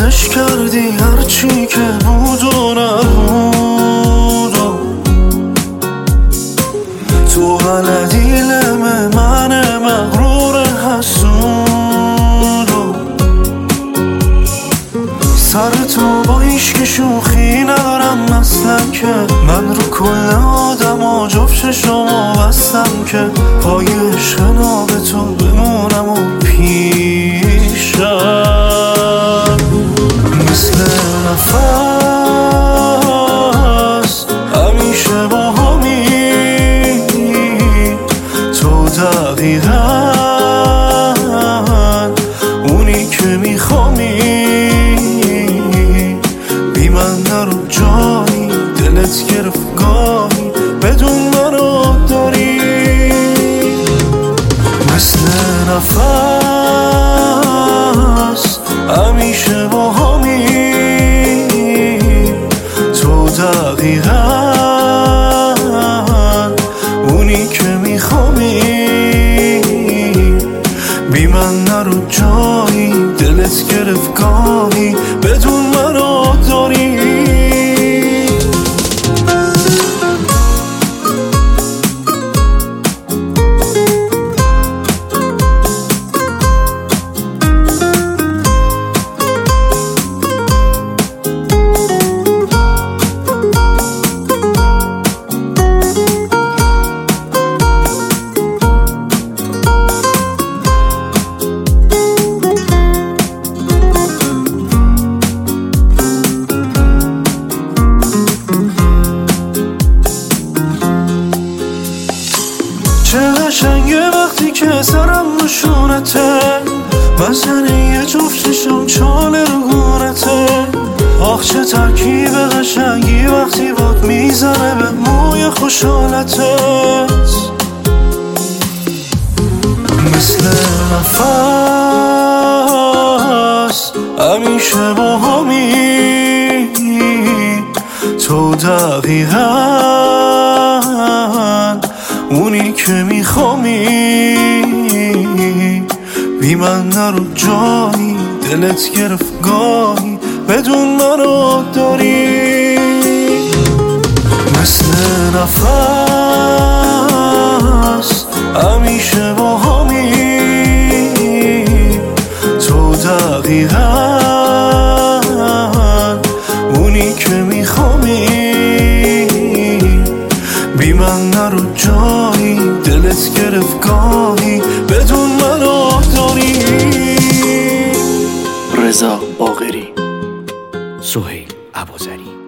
عوضش کردی هرچی که بود و نبود و تو بلدی لمه من مغرور حسود و سر تو با هیچکی شوخی ندارم اصلا که من رو کل آدم جفت چشمو بستم که پای عشق ناب تو بمونم و پیشم مثل نفس همیشه با همی تو دقیقا اونی که میخوامی بی من نرو جایی دلت گرفت گاهی بدون منو داری مثل نفس همیشه با همی تو دقیقا اونی که میخوامی بی من نرو جایی دلت گرفت گاهی بدون منو داری چه قشنگه وقتی که سرم نشونته بزنه یه جفت چشم چاله رو گونته آخ چه ترکیب قشنگی وقتی باد میزنه به موی خوشحالتت مثل نفس همیشه با همی تو دقیقا اونی که میخوامی بی من نرو جایی دلت گرفت گاهی بدون منو داری مثل نفس همیشه با همی تو دقیقا اونی که میخوامی بی من نرو جایی دلت گرفت گاهی بدون منو داری رضا باقری، سهیل ابوذری.